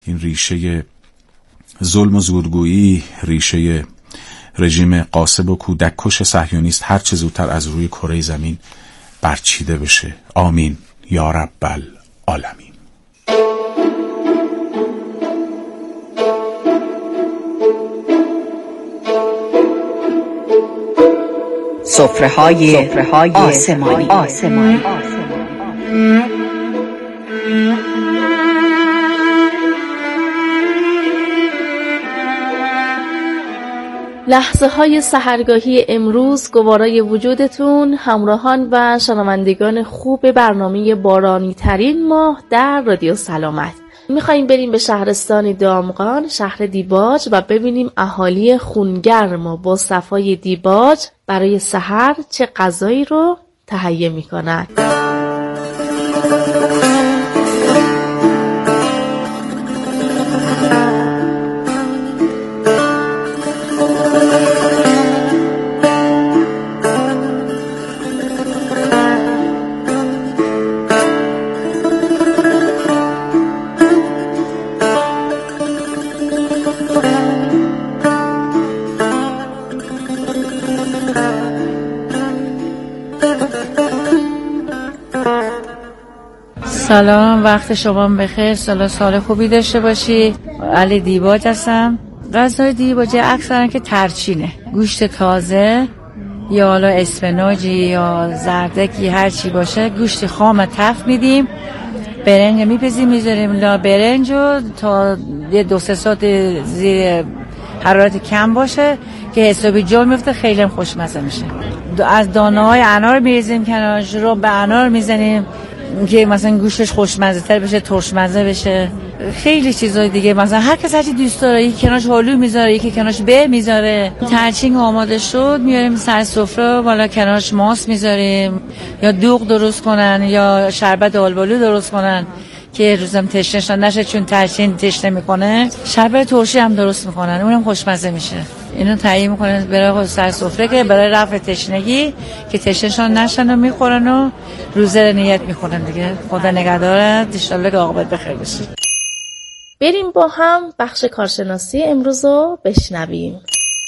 این ریشه ظلم و زورگویی، ریشه رژیم غاصب و کودک کش صهیونیست هر چه زودتر از روی کره زمین برچیده بشه. آمین یا رب العالمین. سفره‌های آسمانی. لحظه های سحرگاهی امروز گوارای وجودتون، همراهان و شنوندگان خوب برنامه بارانی ترین ماه در رادیو سلامت. میخواییم بریم به شهرستان دامغان، شهر دیباج، و ببینیم اهالی خونگرم با صفای دیباج برای سحر چه غذایی رو تهیه میکنند. سلام، وقت شما بخیر، سال خوبی داشته باشی. علی دیباج هستم. غذای دیباج اکثرا که ترچینه، گوشت تازه یا حالا اسفناجی یا زردکی هر چی باشه، گوشت خام تفت میدیم، برنج میپزیم میذاریم لا برنجو تا 2-3 ساعت زیر حرارت کم باشه که حسابی جا میفته، خیلی هم خوشمزه میشه. از دانه‌های انار میریزیم کنارش، رو به انار میزنیم که مثلا گوشتش خوشمزه تر بشه، ترشمزه بشه. خیلی چیزای دیگه، مثلا هر کس هر چی دوست داره، یکی کنارش آلو میذاره، یکی کنارش به میذاره. ترچین آماده شد میاریم سر سفره، بالا کنارش ماست میذاریم، یا دوغ درست کنن یا شربت آلبالو درست کنن که روزم تشنه نشه، چون ترچین تشنه میکنه. شربت ترشی هم درست میکنن، اونم خوشمزه میشه. اینو تهیه میکنن برای سر سفره که برای رفع تشنگی، که تشنهشون نشن و میخورن و روزه نیت میکنن دیگه. خدا نگهدارت، ان شاءالله که عاقبت بخیر بشه. بریم با هم بخش کارشناسی امروز رو بشنویم.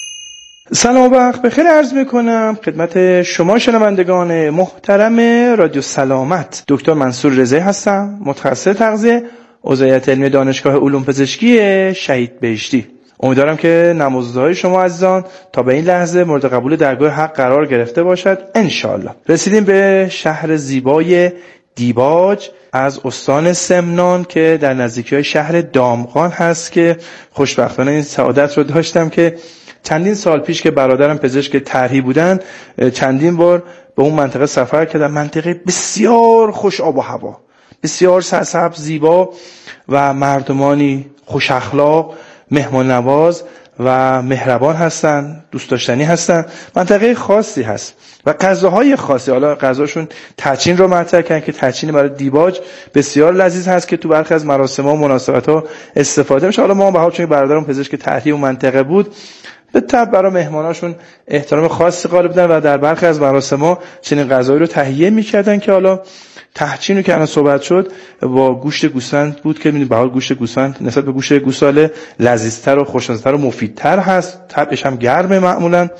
سلام و وقت بخیر عرض میکنم خدمت شما شنوندگان محترم رادیو سلامت. دکتر منصور رضایی هستم، متخصص تغذیه، عضویت علمی دانشگاه علوم پزشکی شهید بهشتی. امیدوارم که نمازهای شما عزیزان تا به این لحظه مورد قبول درگاه حق قرار گرفته باشد انشاءالله. رسیدیم به شهر زیبای دیباج از استان سمنان که در نزدیکی شهر دامغان هست، که خوشبختانه این سعادت رو داشتم که چندین سال پیش که برادرم پزشک طرحی بودن، چندین بار به اون منطقه سفر کردم. منطقه بسیار خوش آب و هوا، بسیار سرسبز، زیبا و مردمانی خوش اخلاق، مهمان نواز و مهربان هستن، دوست داشتنی هستن. منطقه خاصی هست و غذاهای خاصی. حالا غذاشون ترچین رو مطرح کردن که ترچین برای دیباج بسیار لذیذ هست که تو برخی از مراسم‌ها و مناسبت‌ها استفاده میشه. حالا ما به حال چون برادرم پزشک طرحی اون منطقه بود، به طب برای مهماناشون احترام خاصی قائل بودن و در برخی از مراسم‌ها چنین غذایی رو تهیه می‌کردن که حالا تحچین رو که الان صحبت شد با گوشت گوسفند بود که می‌بینید به حال گوشت گوسفند نسبت به گوشت گوساله لذیذتر و خوشمزه‌تر و مفیدتر هست. طبعش هم گرمه معمولاً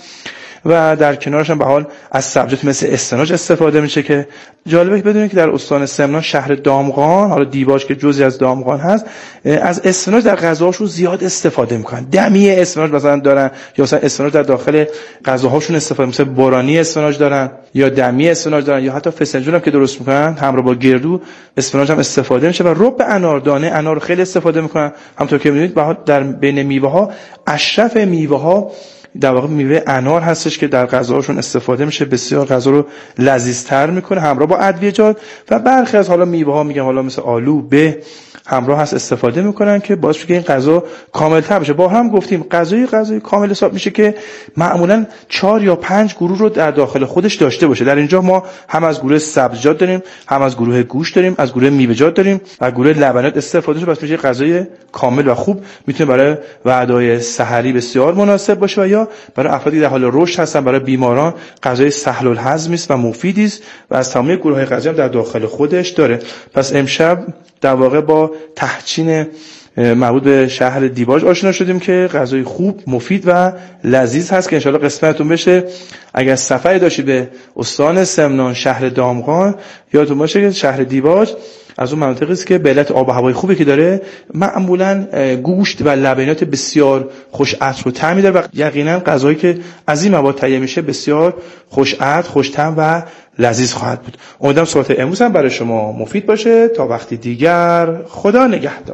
و در کنارش هم به حال از سبزیجات مثل اسفناج استفاده میشه که جالبه که بدونید که در استان سمنان شهر دامغان، حالا دیباج که جزئی از دامغان هست، از اسفناج در غذاهاشون زیاد استفاده میکنن. دمی اسفناج مثلا دارن یا مثلا اسفناج در داخل غذاهاشون استفاده، مثلا بارانی اسفناج دارن یا دمی اسفناج دارن یا حتی فسنجون هم که درست میکنن همراه با گردو اسفناج هم استفاده میشه و رب اناردانه، انار رو خیلی استفاده میکنن. همونطور که میدونید به حال در بین میوه ها اشرف میوه ها در واقع میوه انار هستش که در غذاهاشون استفاده میشه، بسیار غذا رو لذیذتر میکنه همراه با ادویه‌جات. و برخی از حالا میوه ها میگم حالا مثل آلو به همراه هست استفاده میکنن که باعث میشه که این غذا کامل‌تر بشه. با هم گفتیم غذای کامل حساب میشه که معمولاً 4 یا 5 گروه رو در داخل خودش داشته باشه. در اینجا ما هم از گروه سبزیجات داریم، هم از گروه گوشت داریم، از گروه میوه‌جات داریم و گروه لبنیات استفاده میشه. پس میشه غذای کامل و خوب، میتونه برای وعده‌های سحری بسیار مناسب باشه و یا برای افرادی در حال رشد هستن، برای بیماران غذای سهل الهضم است و مفیدی است و از تمام گروه‌های غذایی در داخل خودش داره. پس امشب در واقع با تحچین مربوط به شهر دیباج آشنا شدیم که غذای خوب، مفید و لذیذ هست که انشالله قسمتتون بشه. اگر سفری داشتید به استان سمنان، شهر دامغان، یادتون باشه که شهر دیباج از اون مناطقی است که به علت آب و هوای خوبی که داره معمولاً گوشت و لبنیات بسیار خوش عطر و طعمی داره و یقینا غذایی که از این مواد تهیه میشه بسیار خوش عطر، خوش طعم و لذیذ خواهد بود. امیدوارم صحبت امروز هم برای شما مفید باشه. تا وقتی دیگر، خدا نگهدار.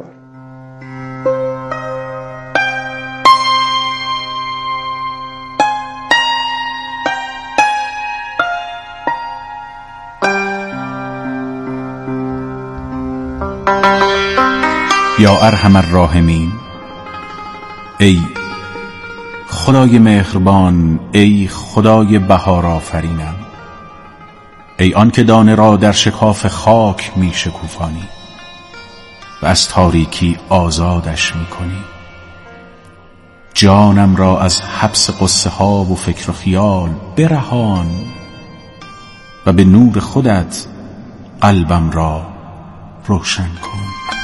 یا ارحم الراحمین، ای خدای مهربان، ای خدای بهار آفرینم، ای آن که دانه را در شکاف خاک می شکوفانی و از تاریکی آزادش می کنی. جانم را از حبس قصه ها و فکر و خیال برهان و به نور خودت قلبم را روشن کن.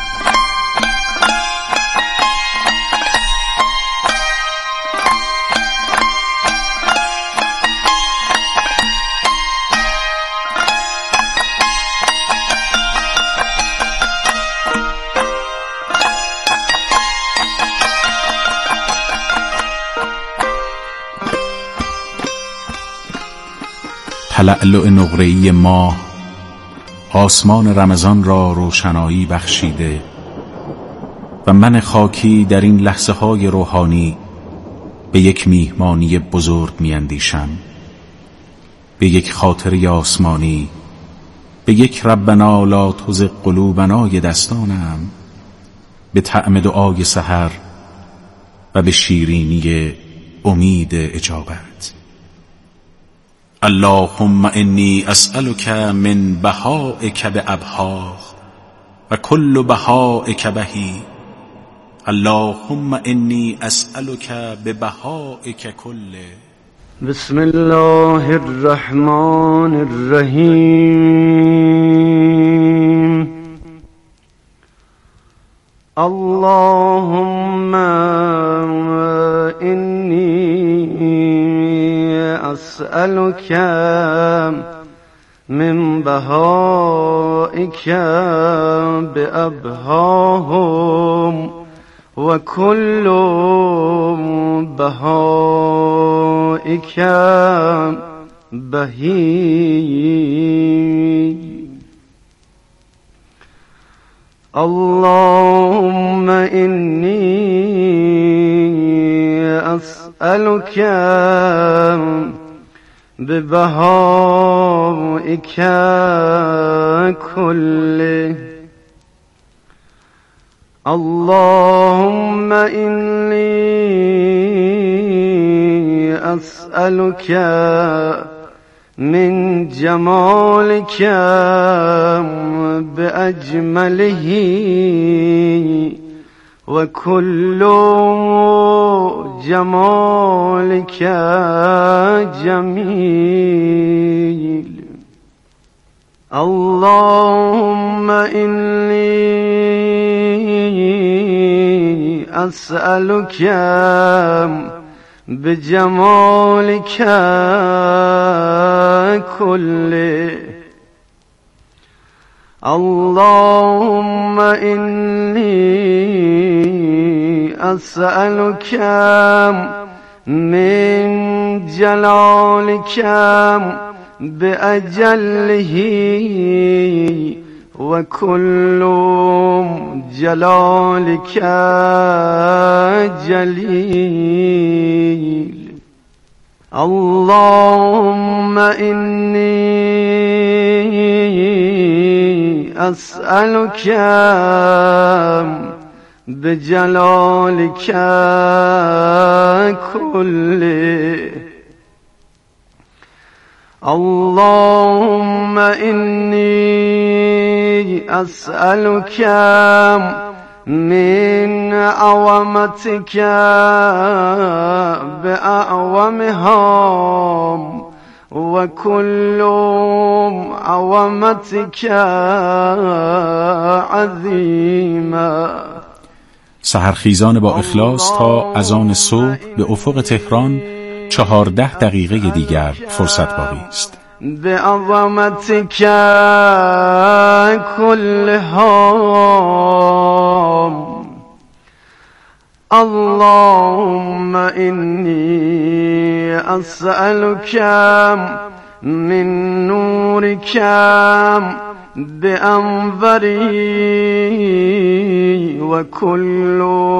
تلألؤ نقره‌ای ماه آسمان رمضان را روشنایی بخشیده و من خاکی در این لحظه های روحانی به یک میهمانی بزرگ میاندیشم، به یک خاطره آسمانی، به یک ربنا لا تزغ قلوبنای دستانم، به طعم دعای سحر و به شیرینی امید اجابت. اللهم انی اسألک من بهائک بأبها و کل بهائک بهی. اللهم انی اسألک ببهائک کله. بسم الله الرحمن الرحیم. اللهم انی أسألك من بهائك بأبهاهم وكل بهائك بهي. اللهم إني أسألك ببهائك كله. اللهم إني أسألك من جمالك بأجمله وكل جمالك جميل. اللهم إني أسألك بجمالك كله. اللهم إني أسألك من جلالك بأجله وكل جلالك جليل. اللهم إني أسألك بجلالك كله. اللهم إني أسألك من عظمتك بأعظمها وكل عظمتك عظيما. سحرخیزان با اخلاص تا اذان صبح به افق تهران 14 دقیقه دیگر فرصت باقی است. بعظمتك كلها اللهم إني أسألك من نورك بأنظري وكل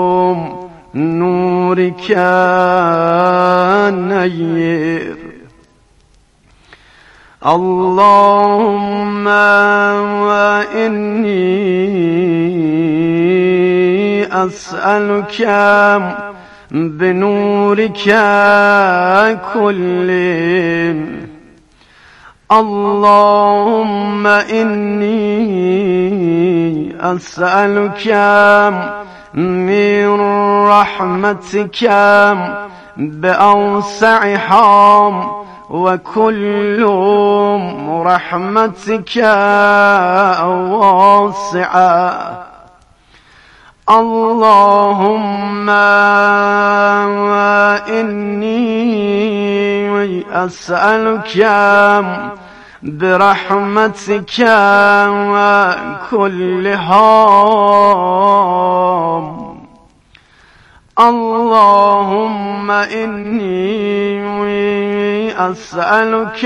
نورك نير اللهم إني أسألك بنورك كله اللهم إني أسألك من رحمتك بأوسعها وكل رحمتك واسعة اللهم إني أسألك برحمتك كلها اللهم إني أسألك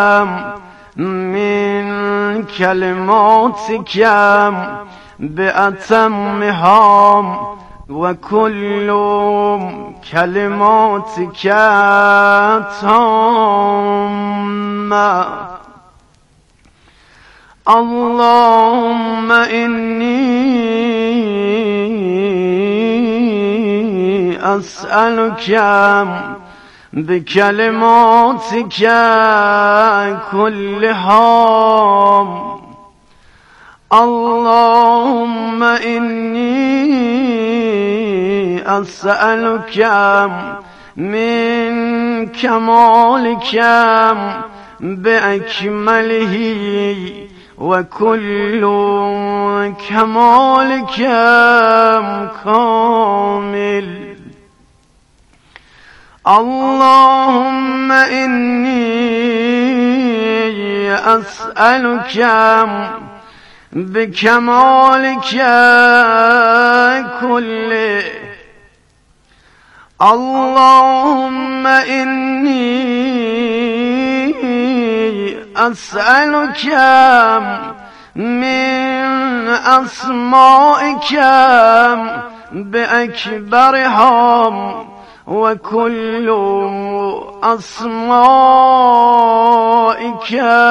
من كلماتك بأتمها وكل كلماتك تامة اللهم إني أسألك بكلماتك كلها اللهم إني أسألك من كمالك بأكمله وكل كمالك كامل اللهم إني أسألك بكمالك كله اللهم إني أسألك من أسمائك بأكبرها وكل أسمائك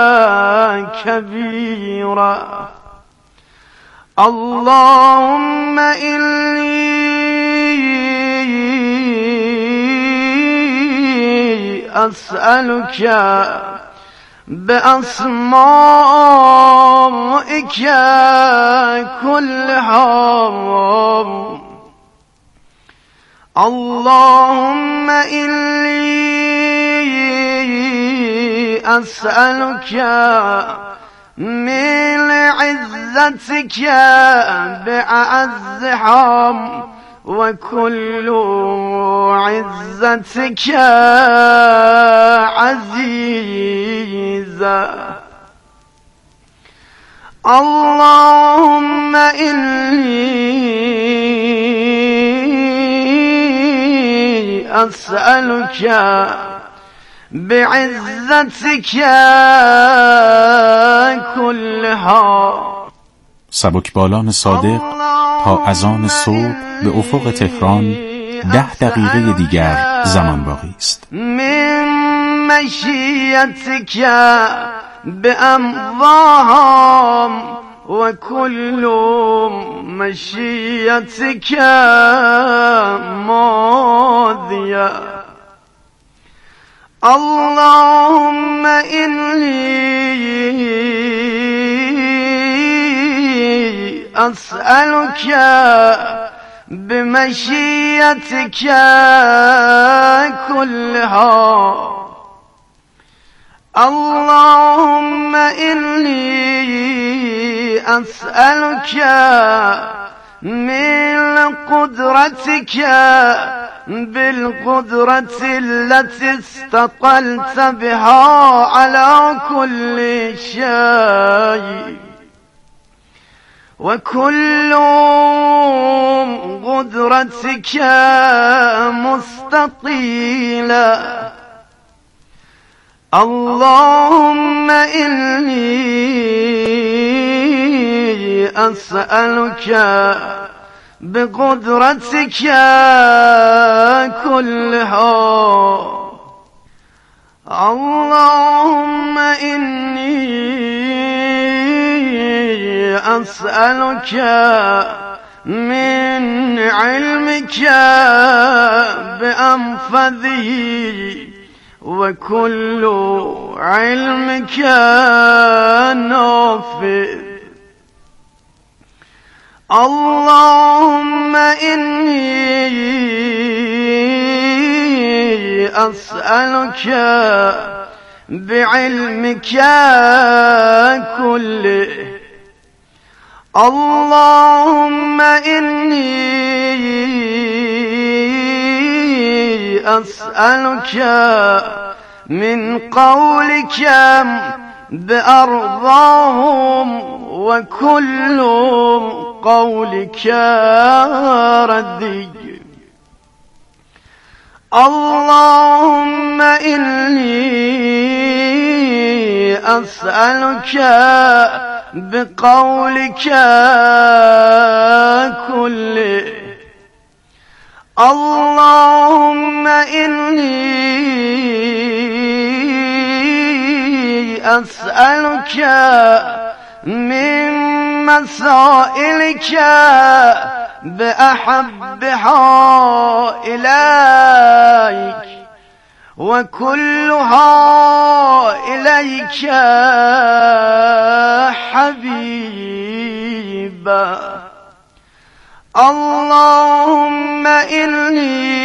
كبيرة اللهم إني أسألك بأسمائك كلها اللهم إني أسألك من عزتك بأعزها وكل عزتك عزيزة اللهم إني أسألك بعزتك كلها. سبکبالان صادق تا اذان صبح به افق تهران 10 دقیقه دیگر زمان باقی است. من مشیتک بأمضاهم وكل مشيتك ماضية اللهم إني أسألك بمشيتك كلها اللهم إني أسألك من قدرتك بالقدرة التي استطلت بها على كل شيء، وكل قدرتك مستطيلة. اللهم إني أسألك بقدرتك كلها، اللهم إني أسألك من علمك بأنفذه، وكل علمك نافذ. اللهم إني أسألك بعلمك كله. اللهم إني أسألك من قولك بأرضاهم، وكل قولك ردي. اللهم إني أسألك بقولك كله. اللهم إني أسألك من مسائلك بأحبها إليك، وكلها إليك حبيبا. اللهم إني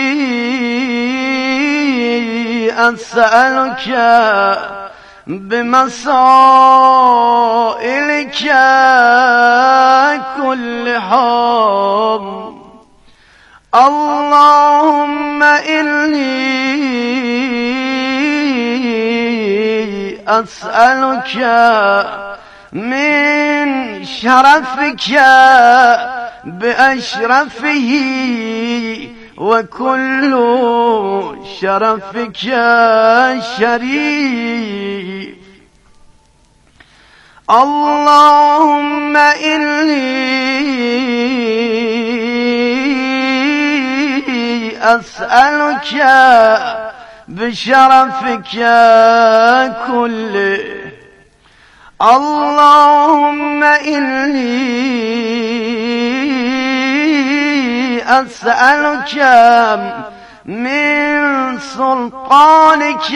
أسألك بمسائلك كلها. اللهم إني أسألك من شرفك بأشرفه، وكل شرفك شريف. اللهم إني أسألك بشرفك كله. اللهم إني أسألك من سلطانك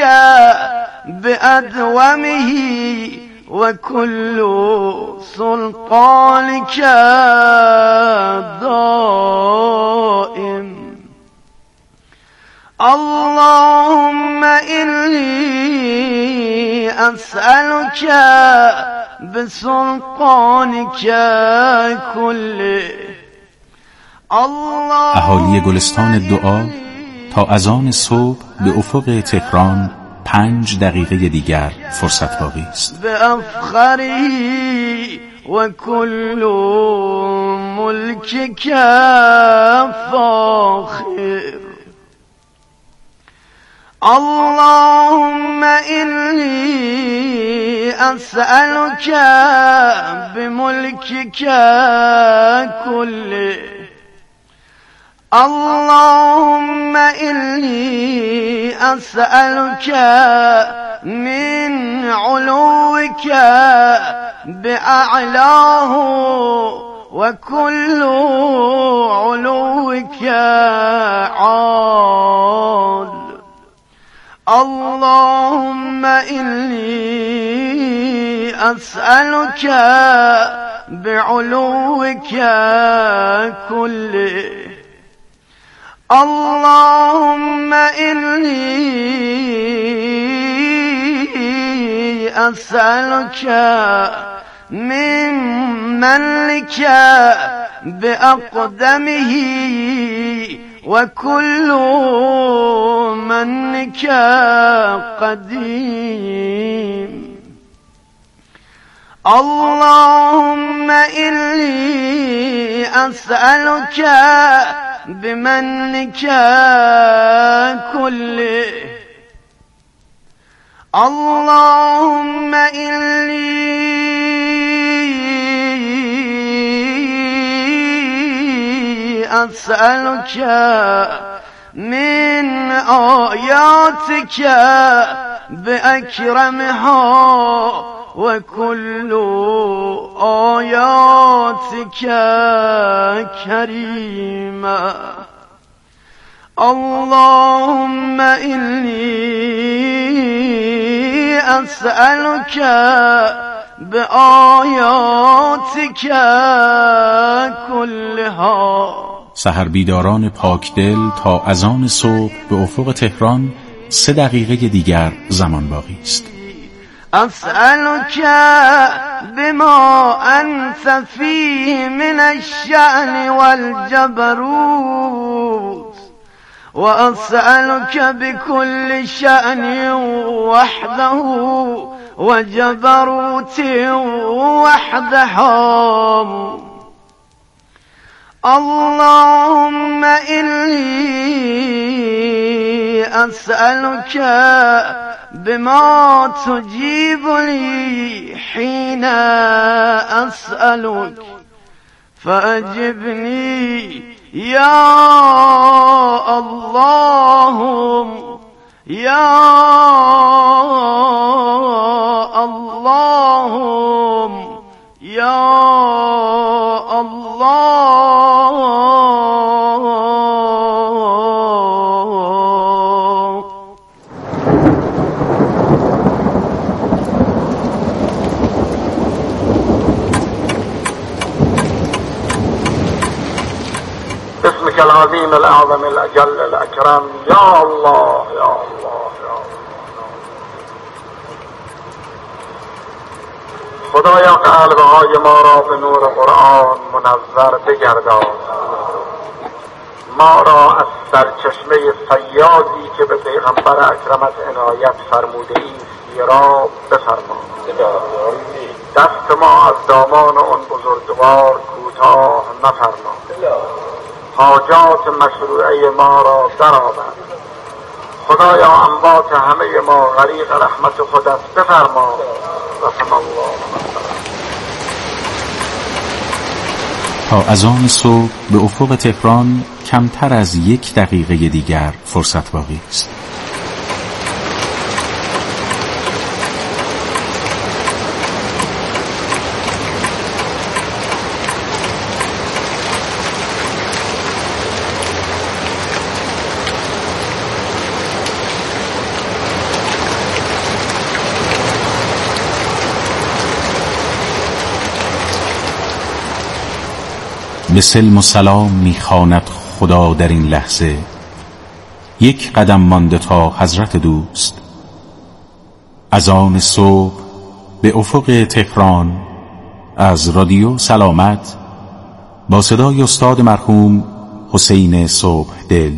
بأدومه، وكل سلطانك دائم. اللهم إني أسألك بسلطانك كله. اهالی گلستان دعا تا اذان صبح به افق تهران 5 دقیقه دیگر فرصت باقی است. بأفخری و کل ملکک فاخر. اللهم إني أسألك بملكك كله. اللهم إني أسألك من علوك بأعلاه، وكل علوك عال. اللهم إني أسألك بعلوك كله. اللهم إني أسألك من منك بأقدمه وكل منك قديم. اللهم إني أسألك بمنك كله. اللهم إني أسألك من آياتك بأكرمها وكل آياتك كريمة. اللهم إني أسألك بآياتك كلها. سحر بیداران پاکدل تا اذان صبح به افق تهران 3 دقیقه دیگر زمان باقی است. أسألك بما أنت فيه من الشأن والجبروت، وأسألك بكل شأن وحده وجبروت وحده. اللهم إني أسألك بما تجيب لي حين أسألك فأجبني يا اللهم يا اللهم يا الله. باسمك العظيم الأعظم الأجل الأكرم يا الله يا الله يا الله. خدایا قلبهای ما را به نور قرآن منور بگردان، ما را از سرچشمه فیاضی که به پیغمبر اکرمت عنایت فرموده ایستی را بفرما. دست ما از دامان آن بزرگوار کوتاه مفرما. حاجات مشروعه ما را درآور. خدایا اموات همه ما غریق رحمت خودت بفرما. رحم الله. تا اذان صبح به افق تهران کمتر از 1 دقیقه دیگر فرصت باقی است. به سلم و سلام میخواند خدا در این لحظه، 1 قدم مانده تا حضرت دوست. اذان صبح به افق تهران از رادیو سلامت با صدای استاد مرحوم حسین صبحدل.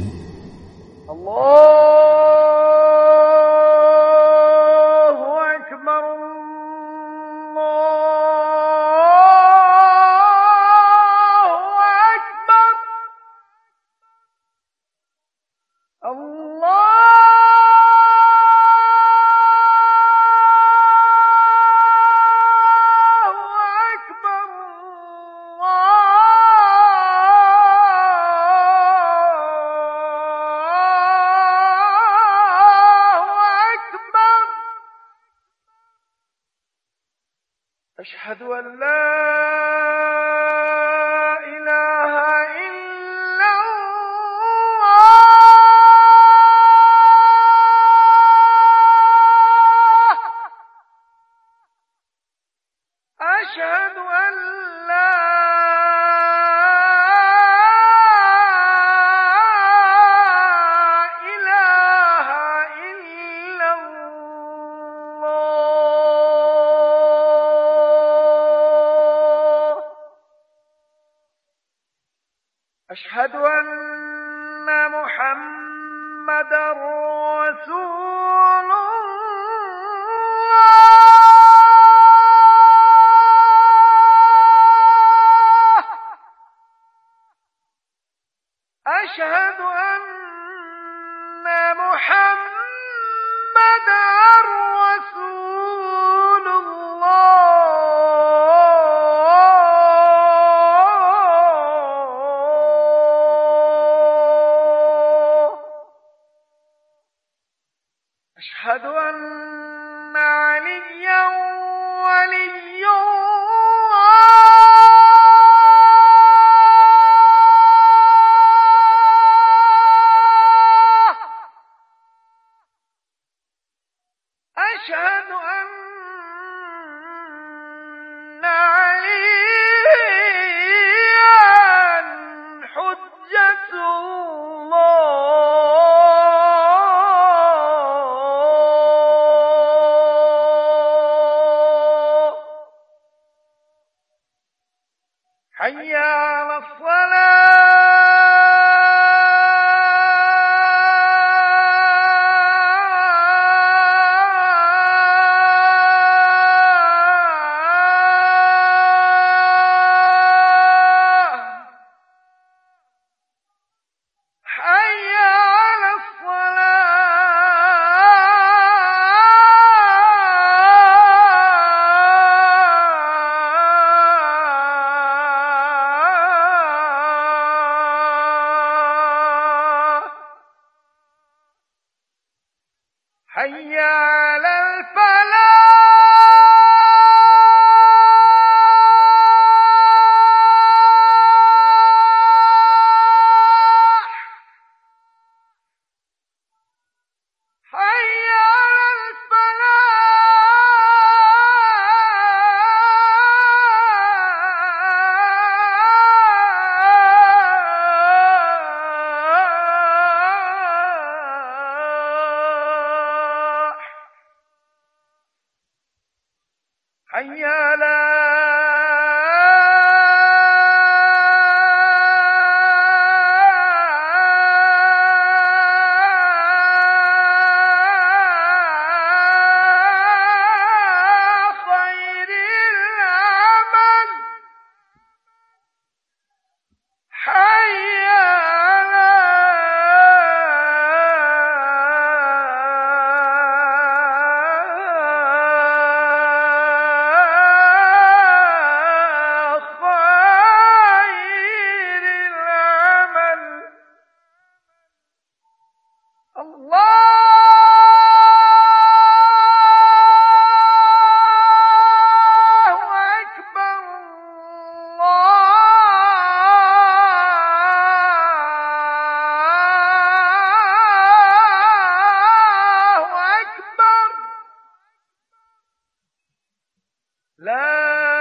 أشهد أن لا إله إلا الله. أشهد أن لا إله إلا الله. أشهد أن محمدًا رسول الله. أشهد أن محمدًا رسول الله. أشهد أن عليا ولي الله. أشهد أن عليا حجة الله. حي على الصلاة. حي على الصلاة. حي على الفلاح. حي على الفلاح. حي على خير العمل. حي على خير العمل. الله أكبر. الله أكبر. لا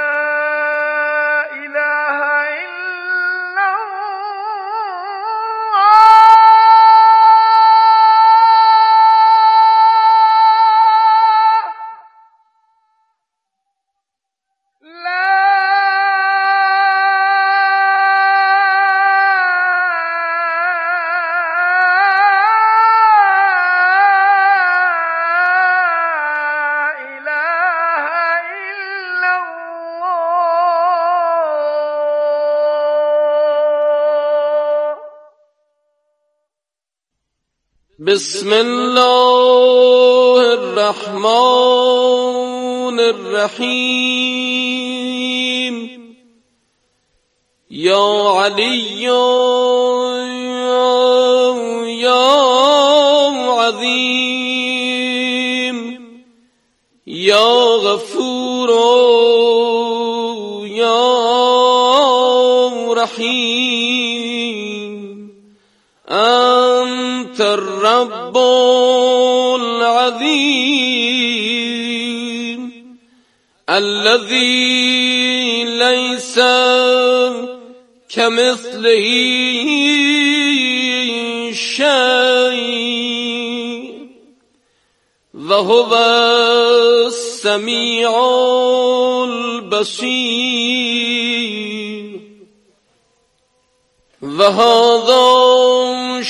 إله إلا الله. لا إله إلا الله. بسم الله الرحمن الرحيم. يا علي يا عظيم يا غفور يا رحيم. أنت الرب العظيم الذي ليس كمثله شيء وهو السميع البصير. و هذا